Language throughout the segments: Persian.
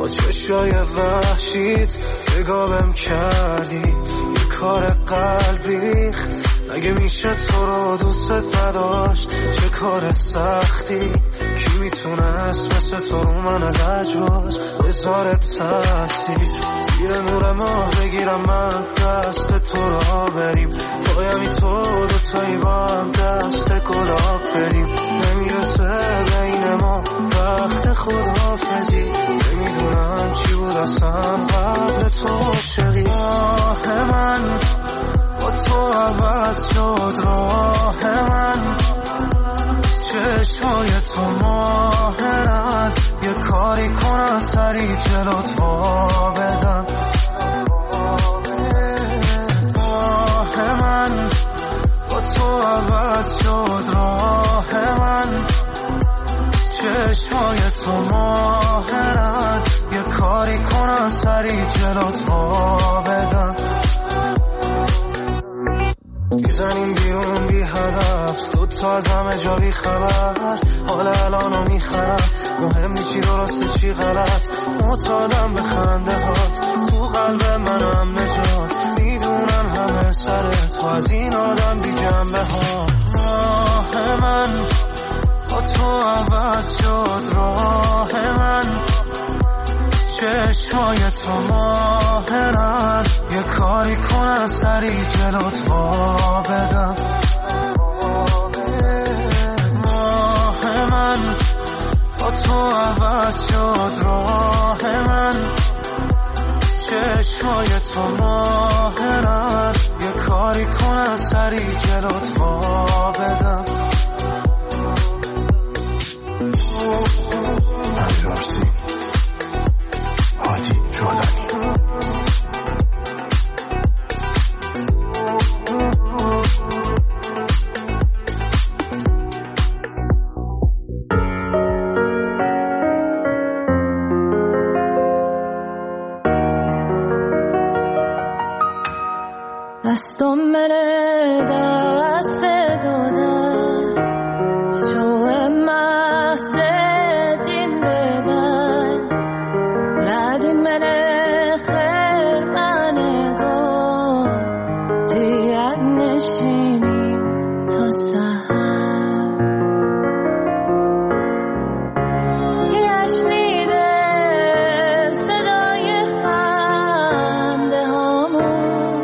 با چشای وحشیت نگاهم کردی، یه کار قلب ریخت. اگه میشه تو رو دوست نداشت چه کار سختی، کی میتونست مثل تو رو من لجباز بذاره تاثیر. زیر نور ماه بگیرم من دست تو را بریم، پایمی تو دوتایی با هم دست گلاب بریم. نمیرسه بین ما وقت خداحافظی، نمیدونم چی بود اصلا قبل تو عاشقی. راه من با تو عوض شد، راه من چشمای تو ماهرن، یه کاری کنم سری جلوت وا بدم. راه من با تو عوض شد، راه من چشمای تو ماهرن، یه کاری کنم سری جلوت وا بدم. میزنیم بیرون بی هدف، دوتا از همه جا بی خبر، حال الانو میخرم، مهم نی چی درسته چی غلط، معتادم به خنده هات، تو قلب منم نجات، میدونم همه سر تو از این آدم بی جنبه ها. راه من با تو عوض شد، راه من چشمای تو ماهرن، یه کاری کنم سری جلوت وا بدم. راه من با تو عوض شد، راه من چشمای تو ماهرن، یه کاری کنم سری جلوت وا بدم. امیرارسی هادی جولانی. دستم بره دست دادن، شو محض دین بدن، ردی من خیر منگار، تیگ نشینی تا سهر. یشنیده صدای خنده هامون،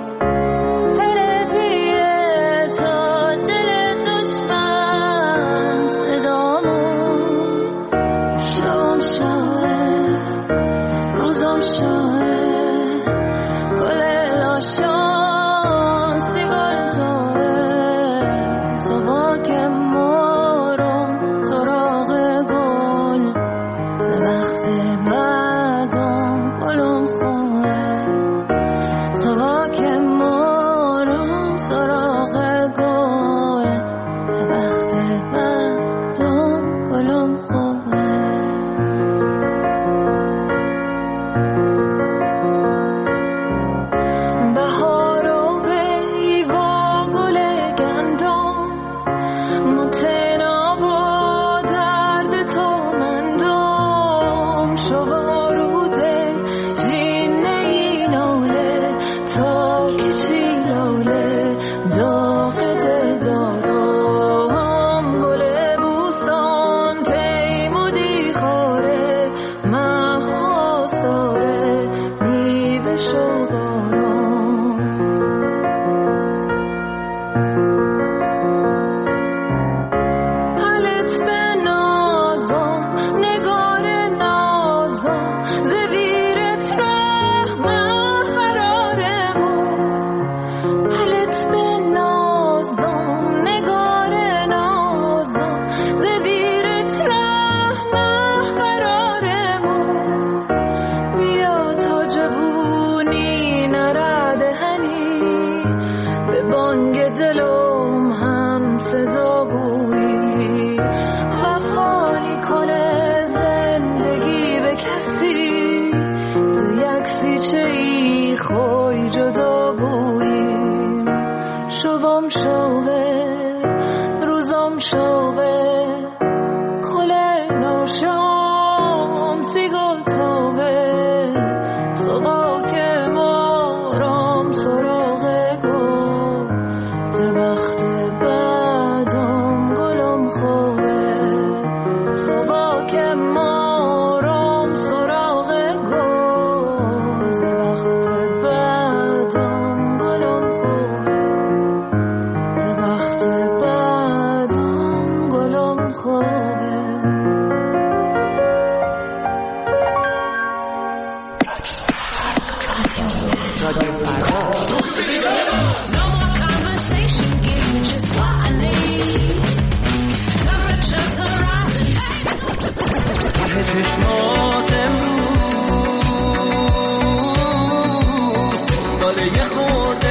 هردیه تا دل دشمن صدامون. شام شاه روزا رادیو فردا. چشمات امروز داره یه خورده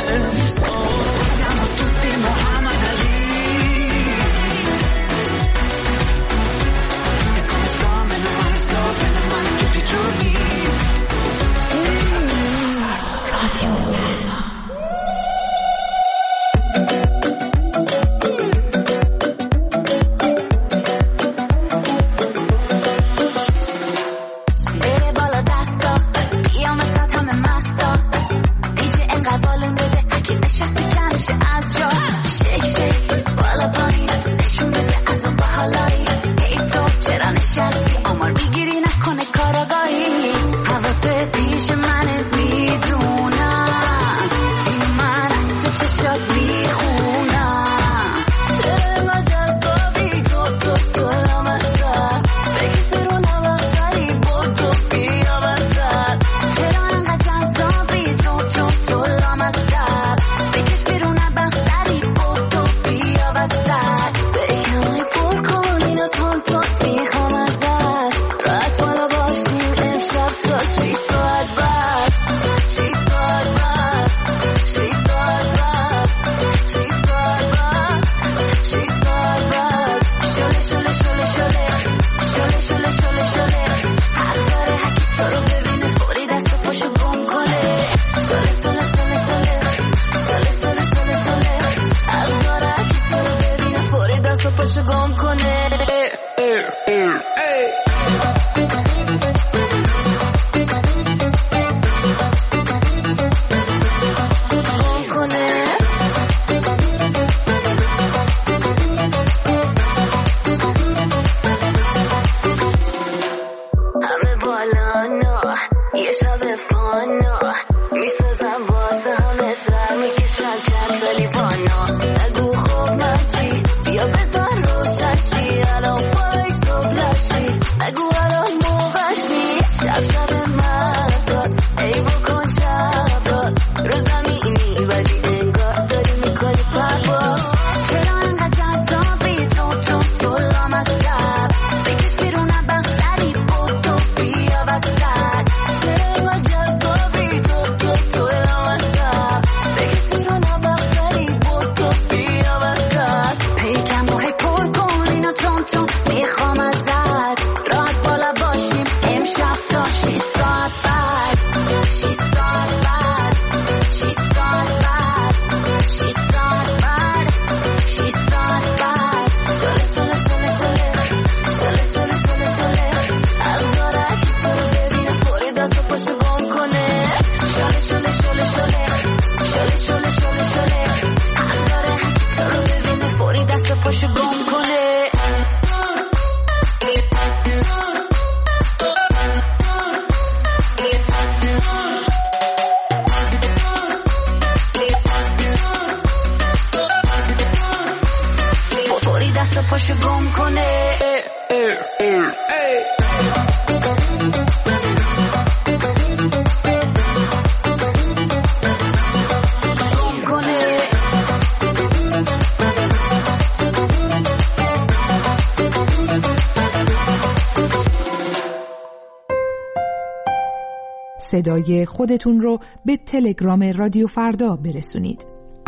صدای خودتون رو به تلگرام رادیو فردا برسونید.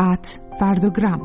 @فرداگرام.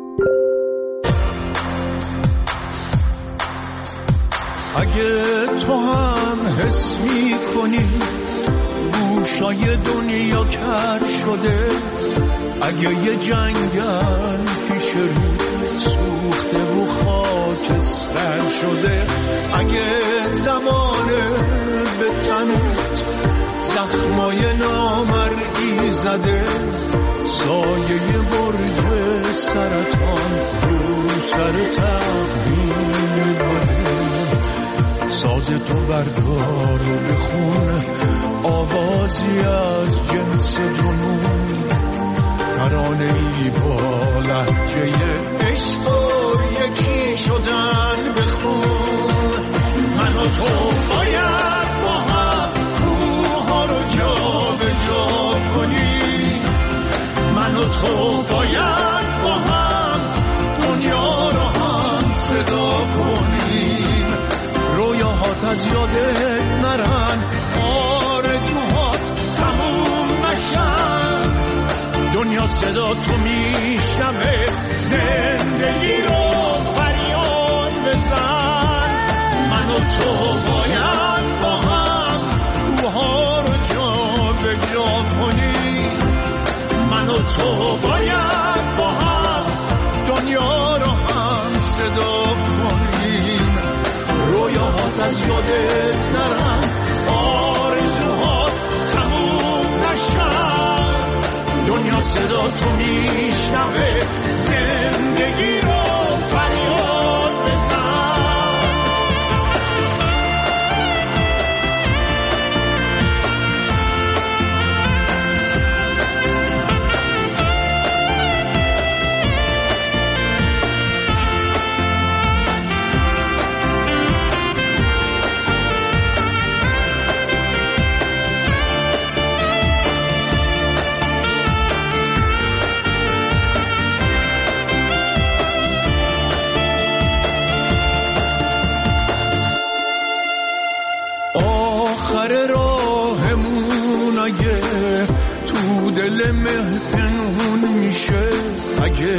اگه تو هم حس می کنی گوشای دنیا کر شده، اگه یه جنگل پیش رو سوخته و خاکستر شده، اگه زمانه به تنت زخمای نامرئی زده، سایه برج سرطان رو سر تقدیم می‌بره، ساز تو بردار و بخون آوازی از جنس جنون، ترانه‌ای با لهجه عشق و یکی شدن بخون. من و تو باید با هم کوها رو جا به جا کنیم، و تو باید با هم دنیا رو هم صدا کنیم. رویاهات از یادت نرن، آرزوهات تموم نشن. دنیا صدا تو میشنوه، زندگی رو فریاد بزن. من و تو باید با هم کوها رو جا به جا کنیم. من و تو باید با هم دنیا رو هم صدا کنیم. رویاهات از یادت نرن، آرزوهات تموم نشن. دنیا صدا تو میشنوه، زندگی رو فریاد بزن. آخر راهمون اگه تو دل مه پنهون میشه، اگه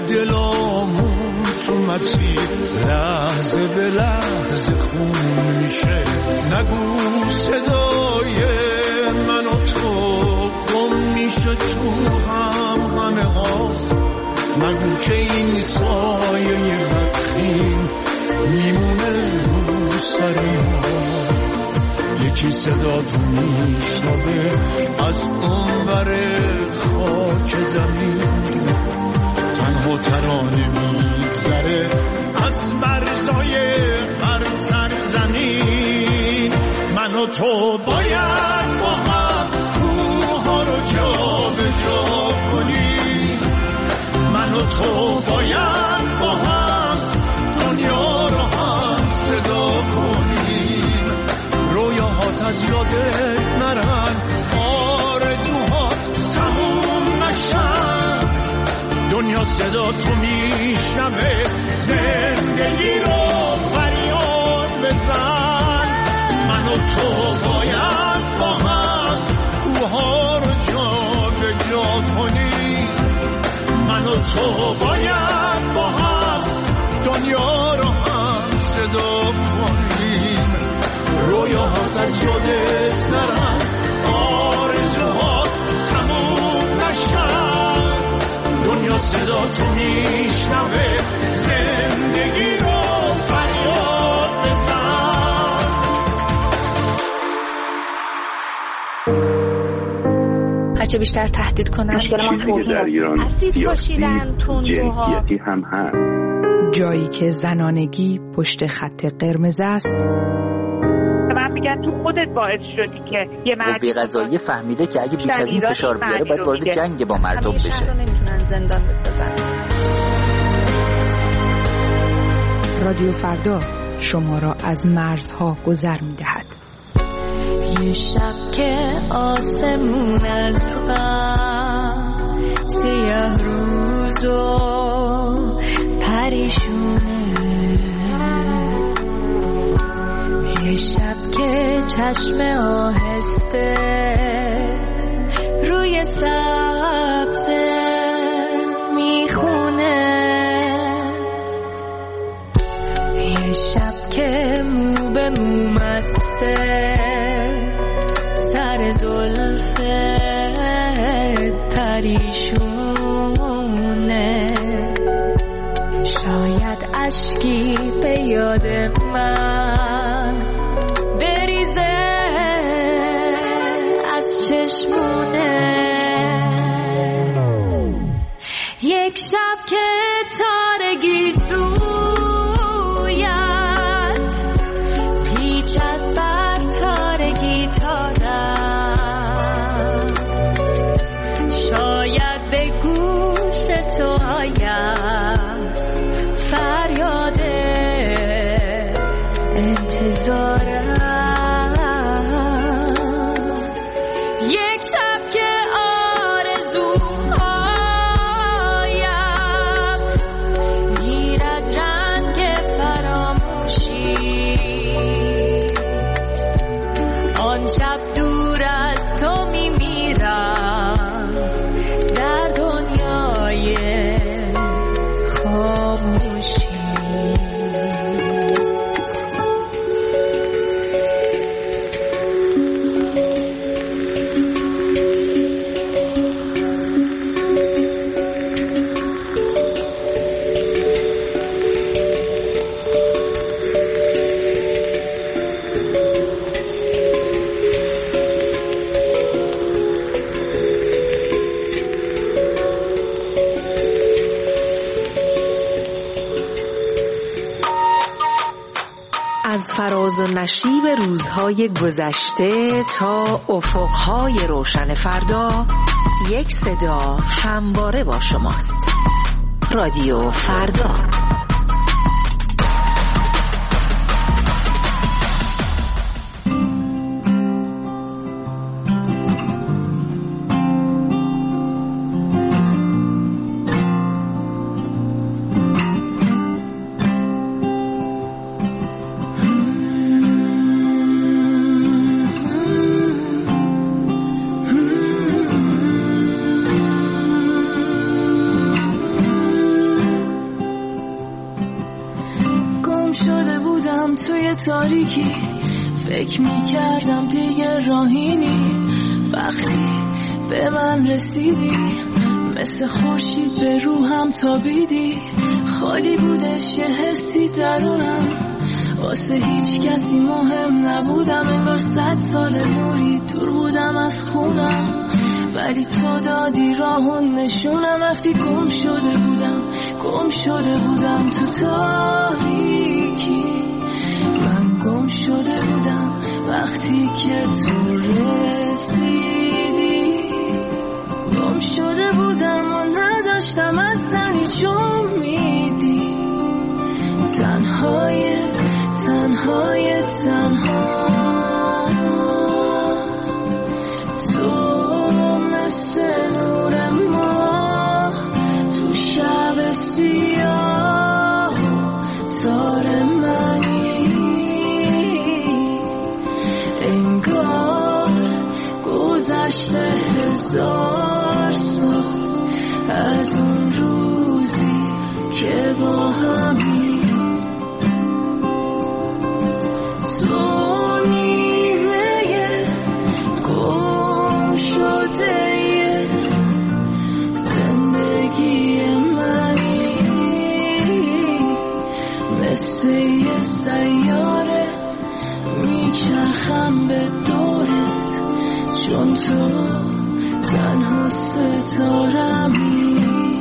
دلامون تو مسیر لحظه به لحظه خون میشه، نگو صدای من و تو گم میشه تو همه ها. نگو که این سایه بدخیم میمونه رو سر ما. یکی صدا تو میشنوه از اون ور خاک زمین، تنها ترانه میگذره از برزای هر سرزمین. من و تو باید با هم کوها رو جا به جا کنیم. من و تو باید با هم دنیا رو هم صدا کنیم. رویاهات از یادت نرن، آرزوهات تموم نشن. دنیا صدا تو میشنوه، زندگی رو فریاد بزن. من و تو باید با هم کوها رو جا به جا کنیم. من و تو باید با هم دنیا رو هم صدا کنیم. رویاهات از یادت نرن، آرزوهات تموم نشن. دنیا صدا تو میشنوه، زندگی رو فریاد بزن. هرچه بیشتر تهدید کنن چیزی در ایران سیاسی جنسیتی هم هست. جایی که زنانگی پشت خط قرمز است. من میگن تو خودت باعث شدی که یه قوه قضاییه فهمیده که اگه بیش از این فشار بیاره باید وارد جنگ با مردم بشه. نمیتونن زندان بسازن. رادیو فردا شما را از مرزها گذر می‌دهد. یه شب که آسمون از غم سیاه روز و پریشونه، یه شب که چشم آهسته روی سبز میخونه، یه شب که مو به مو مسته سر زلف پریشونه، شاید اشکی به یاد من بریزه از چشمونه، یک شب که تارگی سویت پیچد بر تارگی تارم، شاید به گوش تو آید فریاد انتظارم، یک شب که آرزوها فراز و نشیب روزهای گذشته تا افقهای روشن فردا، یک صدا همواره با شماست. رادیو فردا. تاریکی فکر می‌کردم دیگه راهینی، وقتی به من رسیدی مثل خورشید به روحم تابیدی. خالی بودش یه حسی درونم، واسه هیچ کسی مهم نبودم، انگار 100 سال نوری دور بودم از خونم، ولی تو دادی راهون نشونم. وقتی گم شده بودم تو تاریکی، گم شده بودم وقتی که تو رسیدی. گم شده بودم و نداشتم اصلا هیچ امیدی، تنها تو مثل نور ماه تو شب سیاه تار منی، انگار گذشته 1000 سال از اون روزی که با همی. تو نیمه گم شده زندگی منی، مثل یه سیاره میچرخم به دورت، چون تو تنها ستارمی.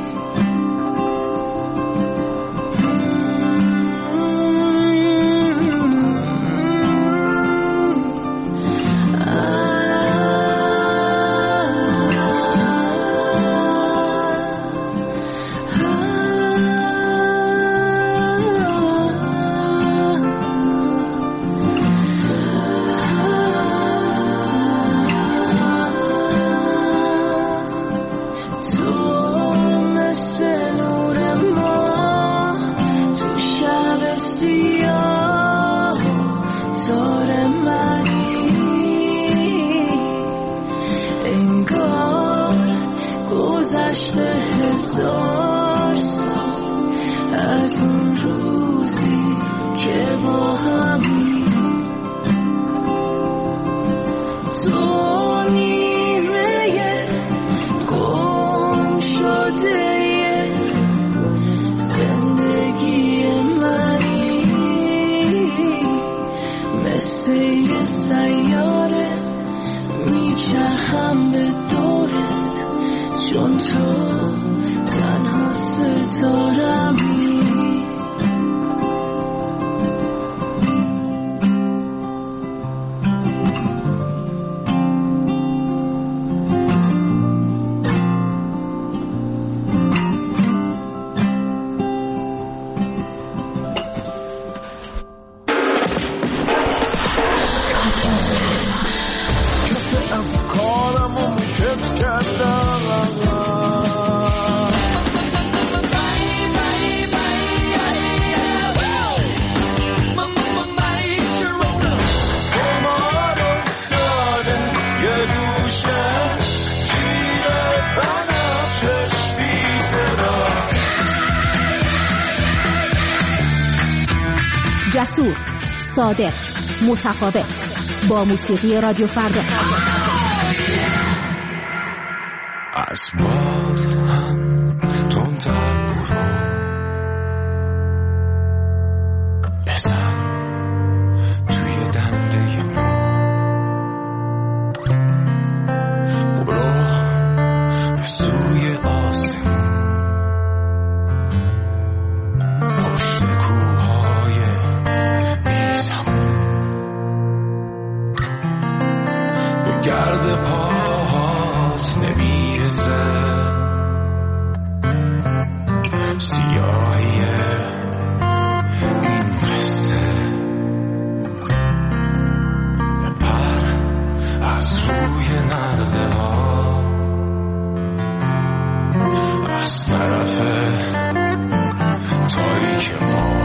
گذشته 1000 سال از اون روزی که با همی. تو نیمه گم شده زندگی منی، مثل یه سیاره میچرخم به دورت، چون تو تنها ستارمی. جسور، صادق، متفاوت، با موسیقی رادیو فردا. از باد هم تندتر برو، بزن توی دنده ما، برو به سوی آسمون، پشت کوههای بیزمون. گرد پاهات نمیرسه سیاهی این قصه پر از روی نرده ها از طرف تاریک ما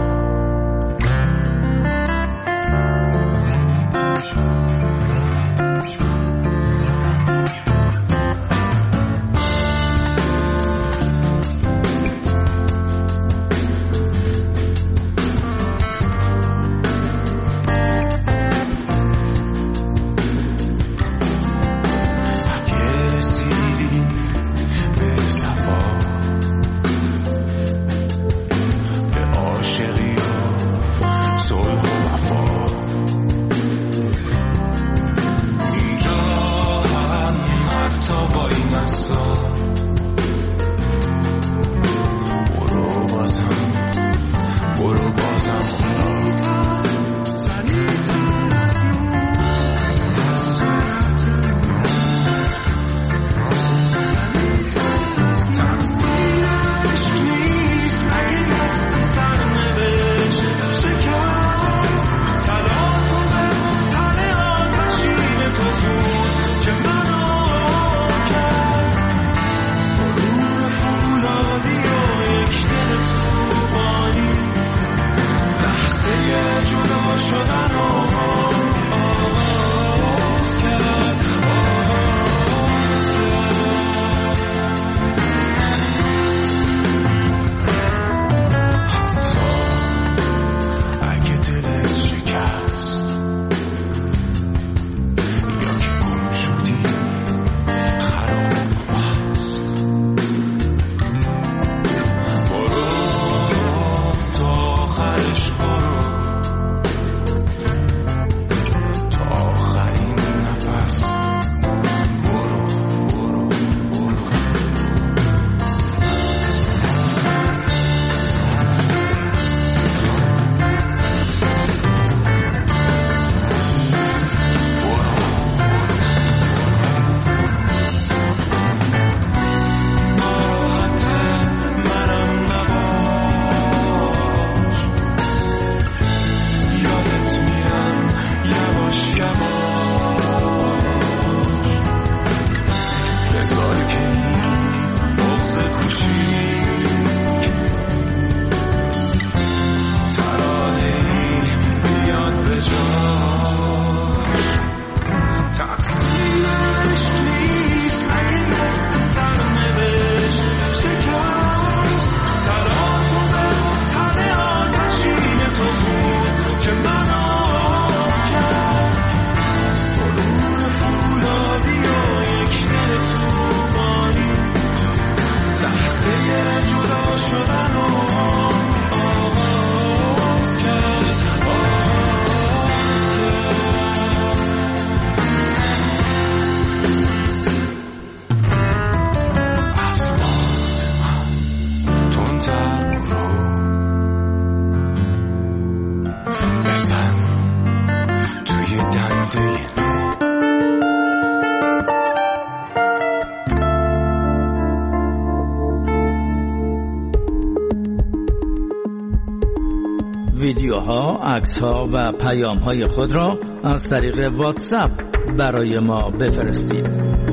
ویدیوها، عکس‌ها و پیام‌های خود را از طریق واتساپ برای ما بفرستید.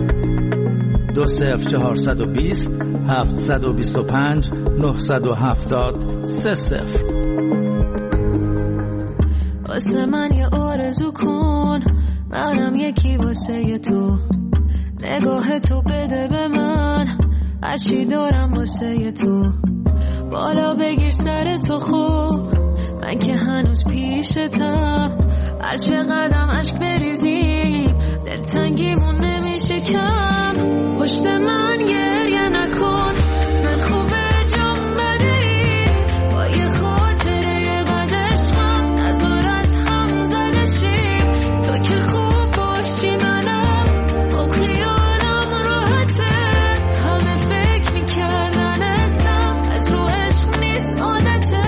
20420 725 970 30. واسه من یه آرزو کن، منم یکی واسه تو، نگاه تو بده به من، هرچی دارم واسه تو، بالا بگیر سر تو خوب، من که هنوز پیشتم، هر چقدرم عشق بریزیم دلتنگیمون نمیشه کم. پشت من گریه نکن، من خوبه جام بدهی، با یه خاطره بد عشقم نظارت هم زدشیم، تو که خوب باشی منم خب خیالم راحته، همه فکر میکردن اسم از رو عشق نیست عادته،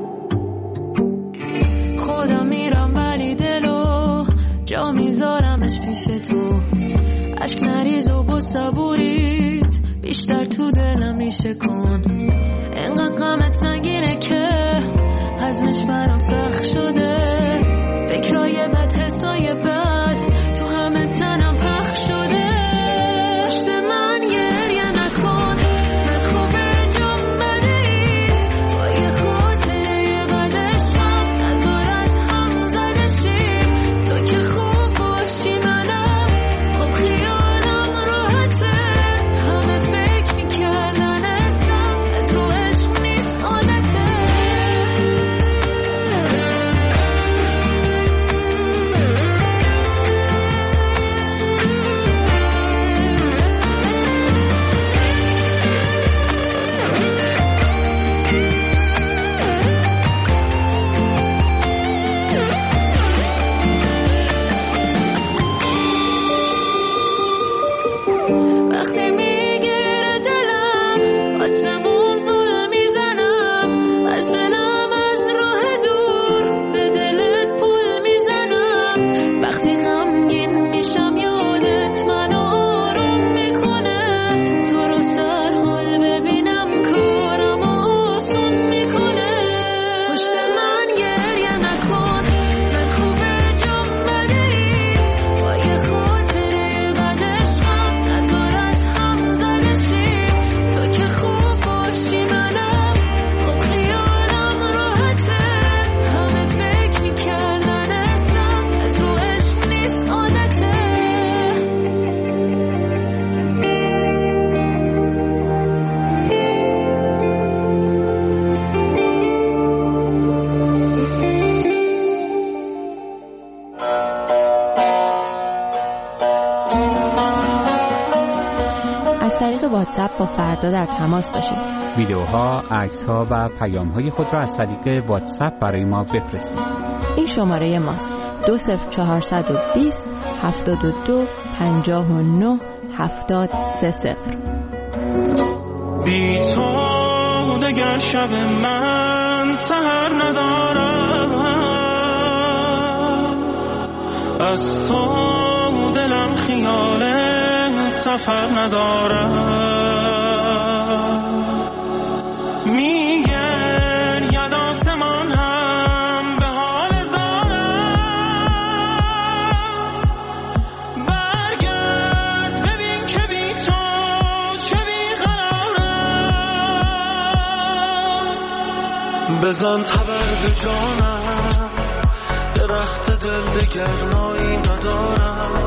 خودم میرم ولی دلو جا میذارمش پیش تو، عشق نریز و با صبوریت بیشتر تو دلم ریشه کن. اینقدر غمت سنگینه که هضمش برام سخت شده، فکرای بد حسای بد تو همه تنم پخش شده. پشت من گریه نکن، من خوبه جام بدهی با یه خاطره بد عشقم نزار از هم زده شیم. تو که خوب باشی منم خب خیالم راحته، همه فکر میکردن اسم از رو عشق نیست عادته. وقتی میگیره دلم آسمون زل میزنم، از دلم از راه دور به دلت پول میزنم. وقتی غمگین میشم یادت منو آروم میکنه، تو رو سر حال ببینم کارم آسون میکنه. پشت من گریه نکن، من خوبه جام بدهی با یه خاطره بد عشقم نزار از هم زده شیم. تو که خوب باشی منم خب خیالم راحته، همه فکر میکردن اسم از رو عشق نیست عادته. از طریق واتساپ با فردا در تماس باشید. ویدیوها، عکس‌ها و پیام‌های خود را از طریق واتساپ برای ما بفرستید. این شماره ماست: 20420 72 59 7030. بی تو دگر شب من سحر ندارم، از تو دلم خیال سفر ندارم. میگن ید آسمان هم به حال زارم، برگرد ببین که بی تو چه بیقرارم. بزن تبر به جانم، درخت دل دگر نایی ندارم،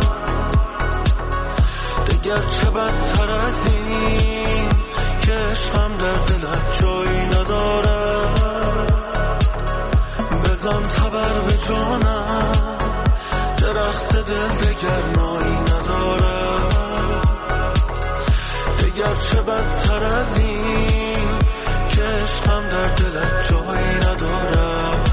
دگر چه بدتر از این که عشقم در دلت جایی ندارم. بزن تبر به جانم، درخت دل دگر نایی ندارم، دگر چه بدتر از این که عشقم در دلت جایی ندارم.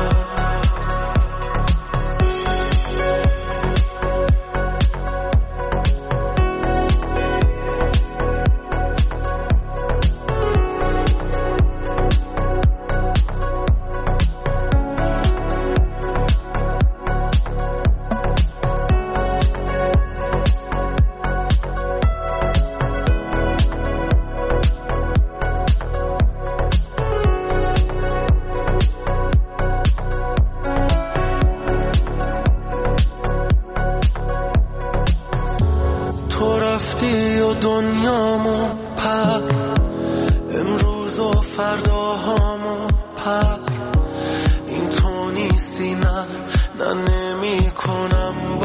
دنیامو پر امروز و فرداهامو پر، این تو نیستی نه نمی کنم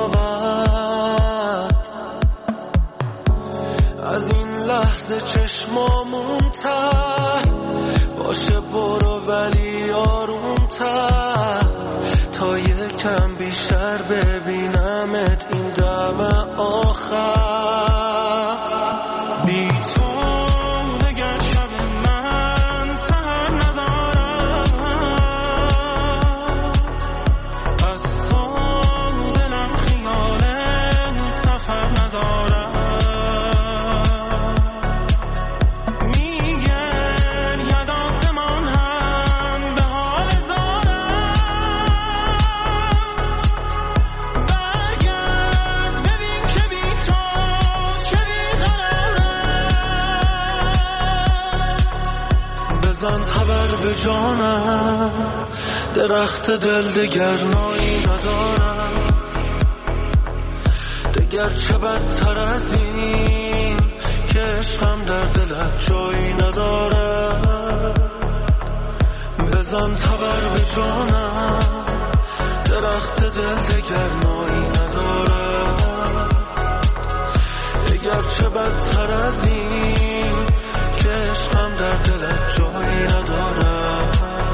باور. از این لحظه چشمامون تر باشه برو ولی آرومتر، تا یکم بیشتر ببینمت این دم آخر. بی تو دگر شب من سحر ندارم، از تو دلم خیال سفر ندارم. میگن ید آسمان هم به حال زارم، به جانم، درخت دل دگر نایی ندارم، دگر چه بدتر از این که عشقم در دلت جایی ندارم. بزن تبر به جانم، درخت دل دگر نایی ندارم، دگر چه بدتر از این که عشقم در دلت جایی ندارم.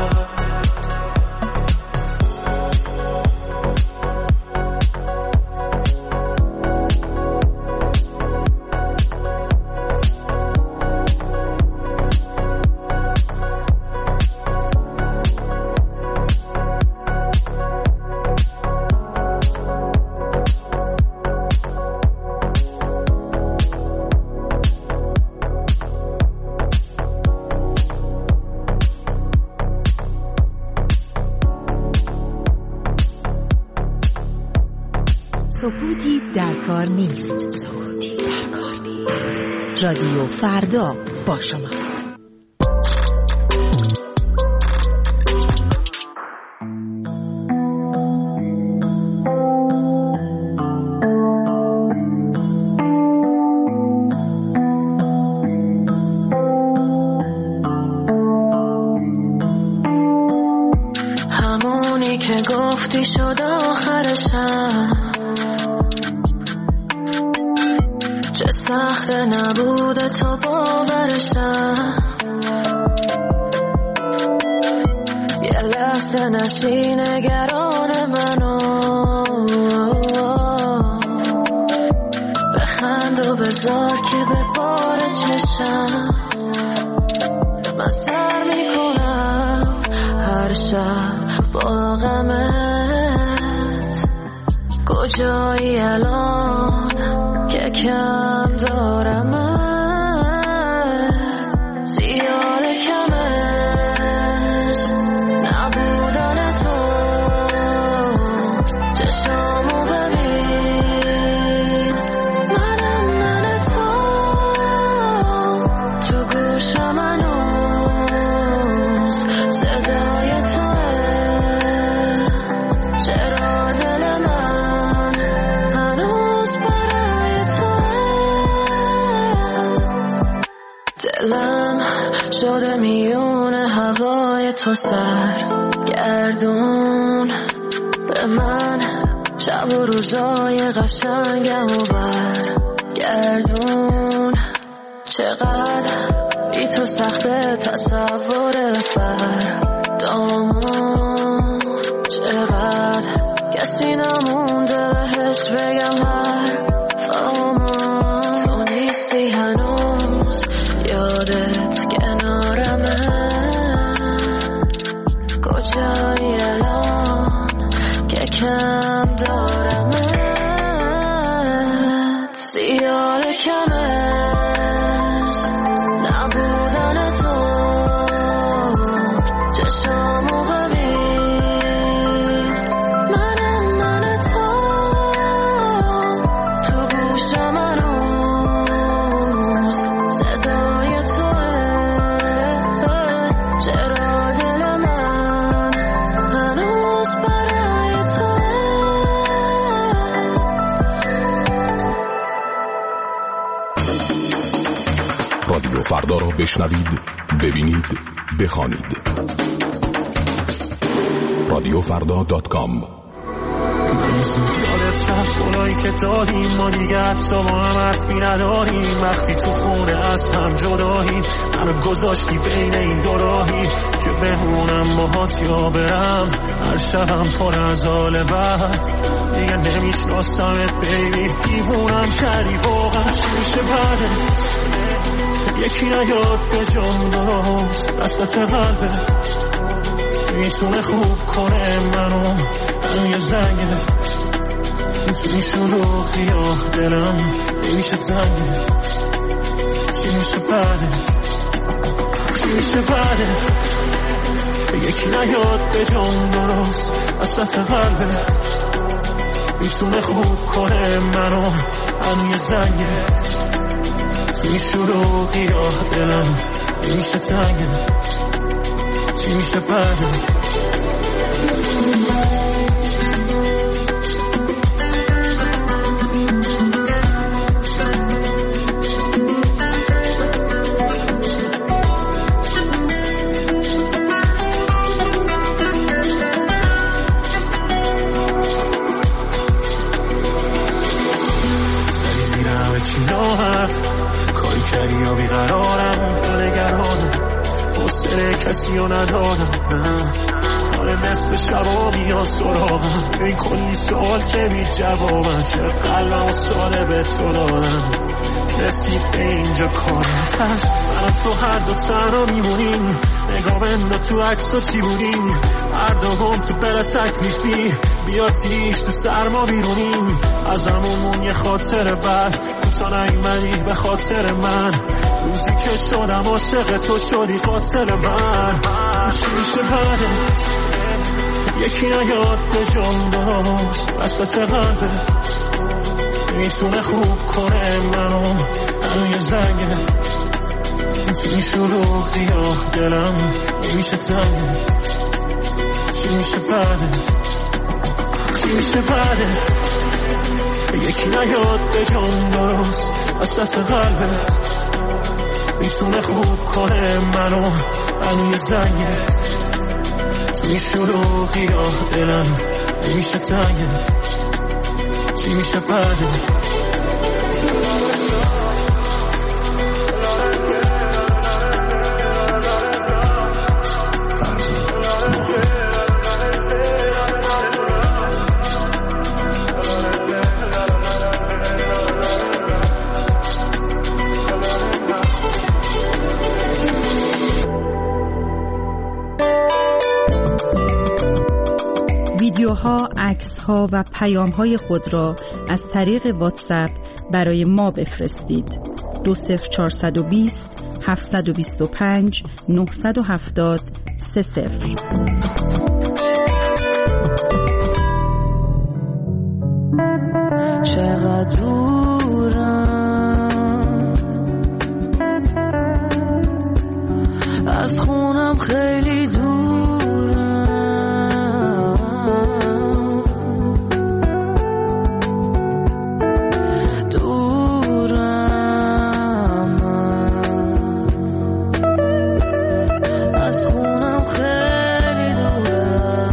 سکوتی در کار نیست. سکوتی در کار نیست. رادیو فردا با شماست. همونی که گفتی شد آخرشم، چه سخت نبوده تو باورشم، یه لحظه نشی نگران منو، بخند و بذار که به بار چشم، من سر میکنم هر شب با غمت، کجایی الان که کم دارمت، زیاد کمش نبودن تو، چشامو ببین من تو، تو گوشم هنوز صدای توه، چرا دل من هنوز برای دلم شده میون هوای تو سرگردون، به من شب و روزای قشنگم و برگردون، چقدر بی تو سخته تصور فردامون، چقدر کسی نمونده بهش بگم حرفامون، تو نیستی هنوز یادت کنارمه، کجایی الان که کم دارمت، زیاد کمش نبودن تو، چشامو ببین من تو، تو گوشم هنوز صدای توه، چرا دل من هنوز برای توه. رادیو فردا را بشنوید، ببینید، بخوانید. رادیوفردا.com. یادت رفت اونایی که داریم ما دیگه حتی با هم حرفی نداریم، وقتی تو خونه از هم جداییم، منو گذاشتی بین این دو راهی که بمونم باهات یا برم، هر شبم پر از حال بد، دیگه نمیشناسمت بیبی، دیوونم کردی واقعا چی میشه بعدت، یکی نیاد به جام درست وسط قلبت، میتونه خوب کنه منو یه زنگه، میتونی شلوغی یا دلم نمیشه تنگه، چی میشه بعده، چی میشه بعده، یکی نیاد به جام درست وسط قلبت، میتونه خوب کنه منو یه زنگه، توی شلوغی یا دلم نمیشه تنگه، چی چی میشه بعد؟ کاری کردی یا بیقرارم تو نگرانم حوصله کسی رو ندارم نه آره نصف شبا میان سراغم این کلی سوال که بی جوابم چه قلبم و ساده به تو دارم رسید به اینجا کارتش من تو هر دو تنها میمونیم نگاه بنده تو عکس و چی بودیم هر دوم تو بلا تکلیفی بیا تیش تو سرما بیرونیم از همون یه خاطر بد تو نیومدی به خاطر من روزی که شدم عاشق تو شدی قاتل من چی میشه بعد یکی نیاد به جام داشت وسط قلبه میتونه خوب کنه منو هنو یه زنگه تو این شروخی ها دلم نمیشه تنگه چی میشه بعد چی میشه بعد یکی نیاد به جام درست وسط قلبت میتونه خوب کنه منو هنو یه زنگه توی شروعی ها دلم نمیشه تنگه چی میشه بعد ویدیوها، عکس‌ها و پیام‌های خود را از طریق واتساپ برای ما بفرستید. 20420 725 970 30. چقدر دورم از خونم خیلی دورم از خونم خیلی دورم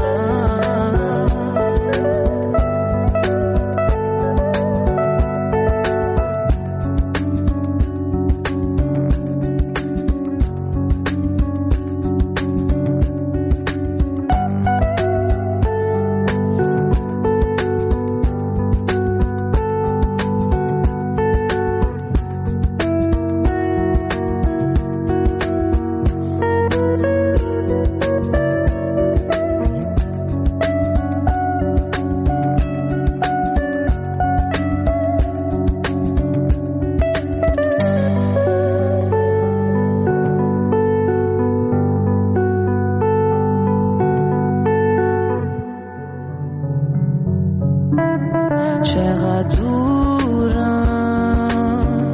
چقدر دورم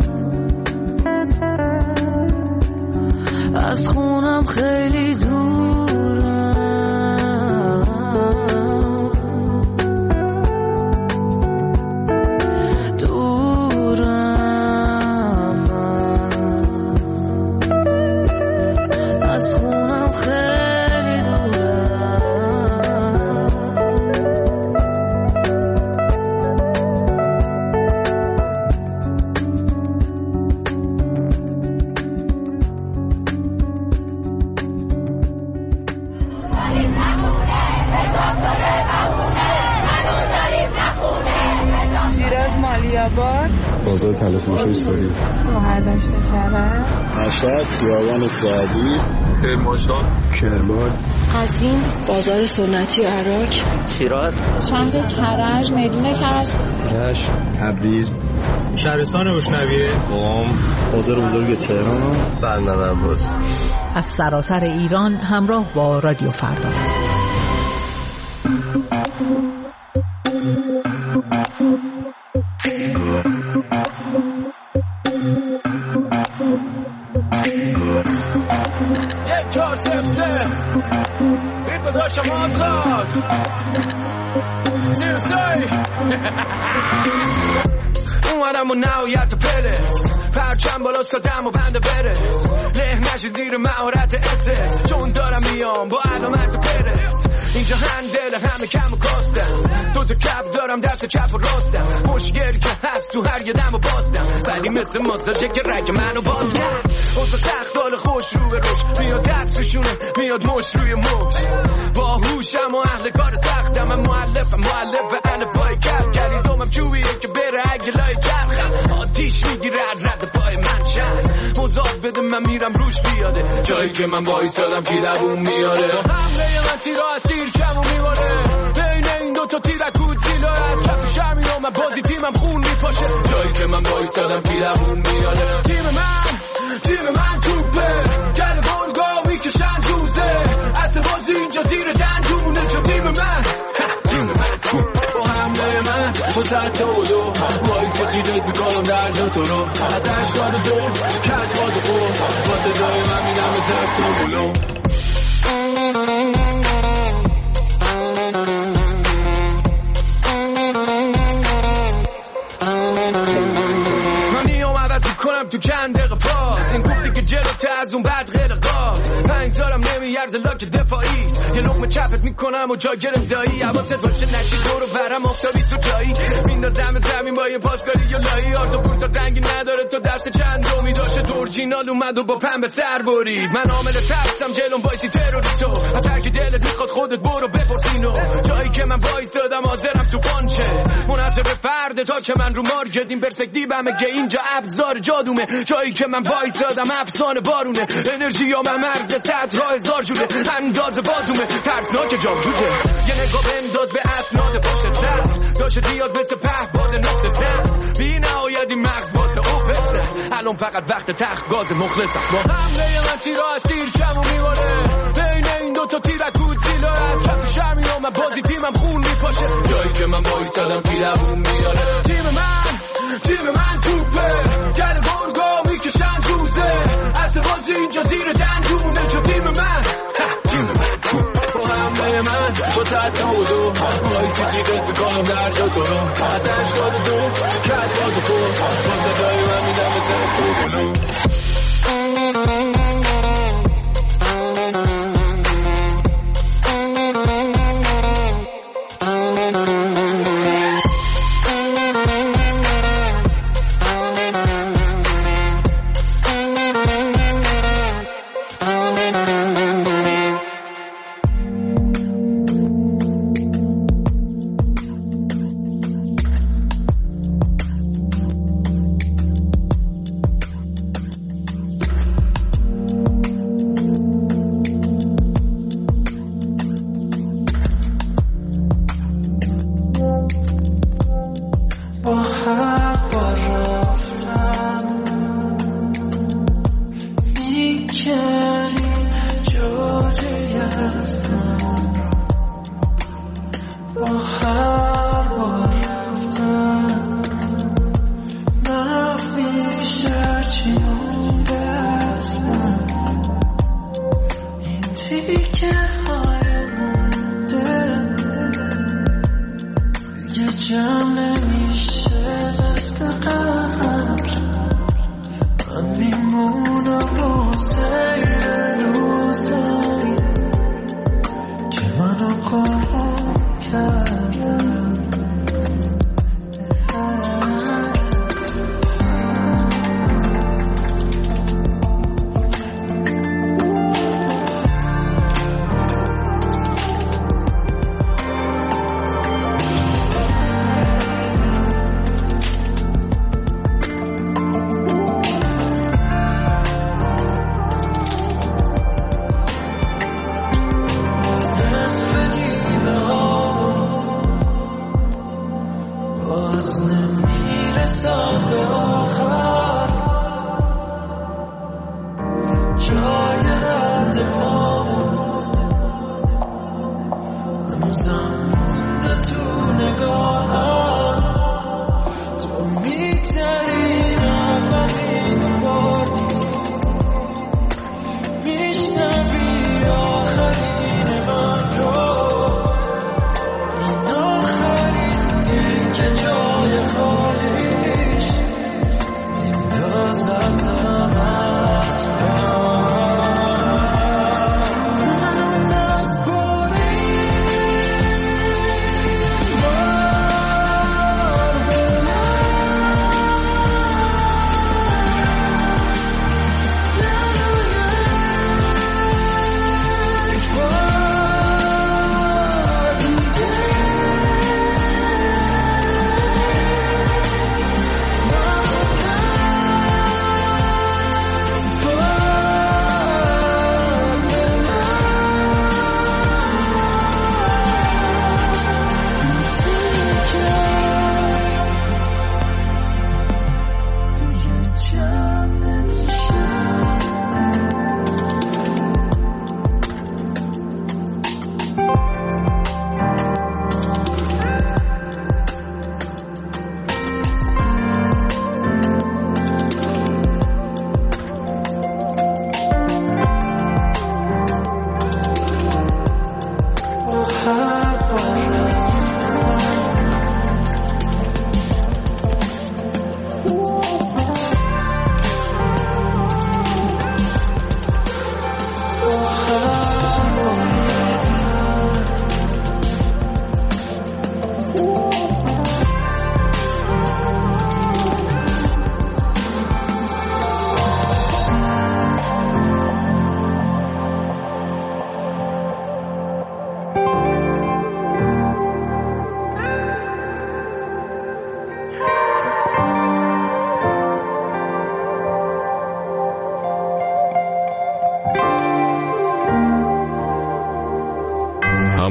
از خونم خیلی دورم دورم از خونم خیلی دورم بازار تلفروشی ساری شهردشت کرد مشهد خیابان سعدی کرمانشاه کرمان قزوین بازار سنتی عراق شیراز شهر کرج میدون کرج تبریز شهرستان بوشنویه قم بازار بزرگ تهران بندر عباس از سراسر ایران همراه با رادیو فردا. یک 4 0 داداشم آزاد اومدم و نهایت پرس پرچم بالاست تا دم و بنده برس له نشی زیر مهارت اسس چون دارم میام با علامت پرس اینجا هندل همه کم و کاستم دو تا کپ دارم دست چپ و راستم مشکل که هست تو هر یه دم و باستم ولی مثل ماساژه که رگ منو باز کرد اوزا سخت حال خوش رو به روش میاد دست روشونه میاد مش روی مش با هوشم و اهل کار سختم من مؤلف الفبای کف کلیزومم چوبیه که بره اگه لای چرخم آتیش میگیره از رد پای من شهر مزاد بده من میرم روش بیاده جایی که من وایسادم کی دووم میاره با حمله من تیرا از تیر کم و میباره بین این دوتا تیرکود زیلا از کف شمی و من بازی تیمم خون میپاشه جایی که من وایسادم کی دووم میاره تیم من توپه گل گرگا میکشن دوزه اصل بازی اینجا زیر دندونه چون تیم من با حمله من با ست اولو وایس خیدت میکنم در جا تو رو از 82 کت باز و واسه جای من میدم به زفت و بلو کنم تو چند دقیقه پاس این گفتی که جلوته از اون بعد غیر قاس 5 سالم نمیارزه لاک دفاعیست یه لقمه چپت میکنم و جا گرم دایی حواست باشه نشی دورو برم افتادی تو جایی میندازم زمین با یه پاسکاری یا لایی آرد و پورتا رنگی نداره تو دست چند دومی داشته دورجینال اومد و با پنبه سر برید من عامل ترسم جلوم وایسی تروریستو از هر کی دلت میخواد خودت برو بپرسینو جایی که من وایسادم حاضرم تو پانچه منحصر به فرد تا که من رو مارکتیم برسکتی بمه که اینجا ابزار جادومه جایی که من وایسادم افسانه بارونه انرژی یا من مرز 100,000 جوله انداز بازومه ترسناک جامجوجه یه نگاه بنداز به اسناد پشت سر داشته دیاد مثل پهباد نقطه زن بی نهایتی مغز واسه اوفسه الان فقط وقت تخت گاز مخلصم با حمله من تیرا از تیر کم و میباره بین این دوتا تیرکود زیلا از کف شمی و من بازی تیمم خون میپاشه جایی که من وایسادم کی دووم میاره تیم من توپه گل گرگا میکشن دوزه اصل بازی اینجا زیر دندونه چون تیم من با حمله من با ست اولو وایسی خیدت میکنم در جا تو رو از 82 کت باز و واسه جای من میدم به زفت و بلو میشنوی آخرین من رو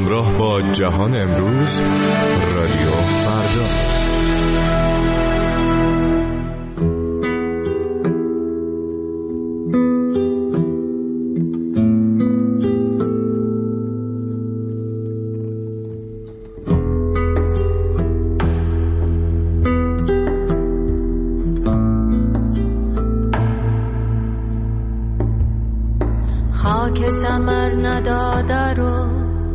همراه با جهان امروز، رادیو فردا. خاک ثمر نداده رو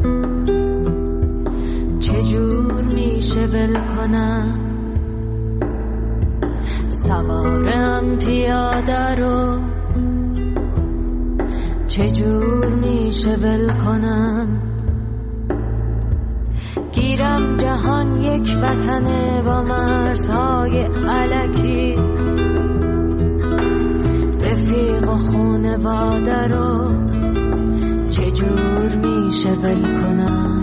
چجور میشه ول کنم، سوارم پیاده رو چجور میشه ول کنم. گیرم جهان یک وطنه با مرزهای الکی، رفیق و خونواده رو چجور میشه ول کنم.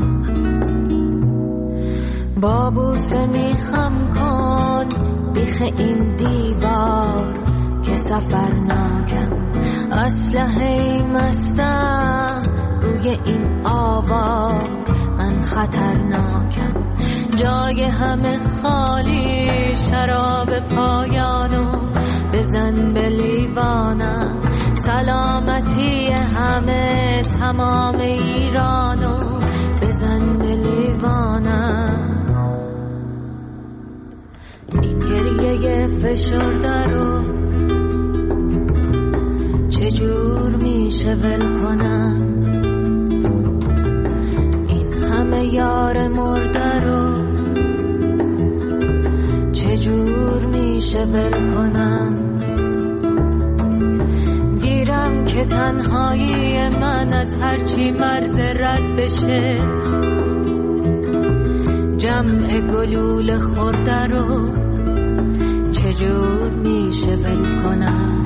با بوسه میخم کن بیخ این دیوار که سفرناکم، اسلحه مستم روی این آوار، من خطرناکم. جای همه خالی، شراب پایانو بزن به لیوانم. سلامتی همه تمام ایرانو بزن به لیوانم. این گریه فشرده رو چجور میشه ول کنم. این همه یار مرده رو چجور میشه ول کنم. گیرم که تنهایی من از هرچی مرز رد بشه، جمع گلول خورده رو چجور میشه ول کنم.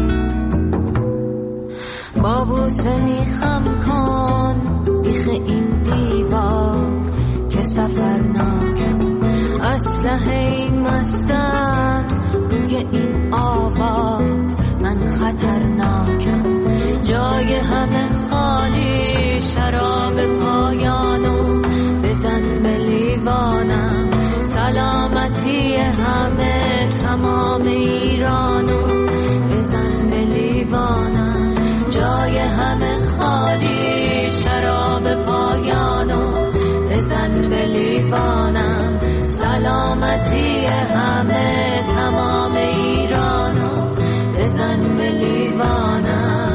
با بوسه میخم کن بیخ این دیوار که سفرناکم، اسلحه مستم روی این آوار، من خطرناکم. جای همه خالی، شراب پایانو بزن به لیوانم. سلامتی همه تمام ایرانو بزن به لیوانم. جای همه خالی، شراب پایانو بزن به لیوانم. سلامتی همه تمام ایرانو بزن به لیوانم.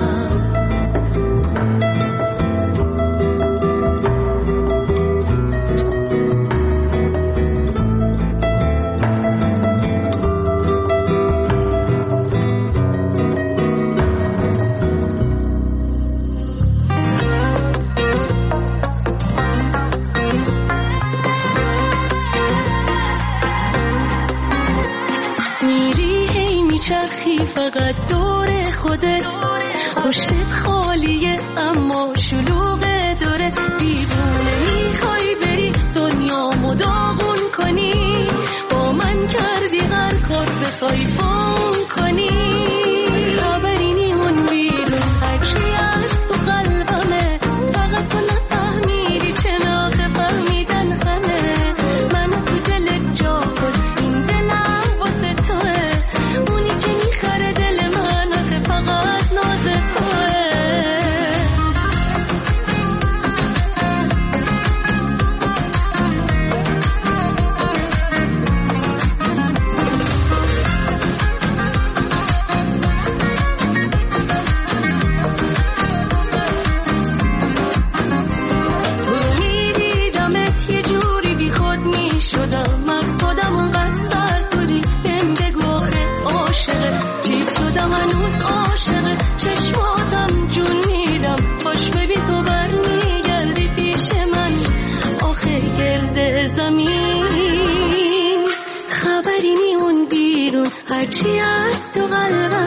فقط دور خودت، پشتت خالیه اما شلوغه داره. دیوونه میخوای بری دنیامو داغون کنی، با من کردی هر کار بخوای بام کنی. خبری نیمون بیرون هرچی از تو قلبمه، فقط تو نفهمیدی چه موقع فهمیدن همه. منو تو دلت جا کن، این دلم واسه توه. اونی که میخره دل من آخه فقط ناز توه. چشماتم جون میدم، باش ببین تو برمیگردی پیش من. آخه گرد زمین خبری نی اون بیرون، هرچی از تو قلبم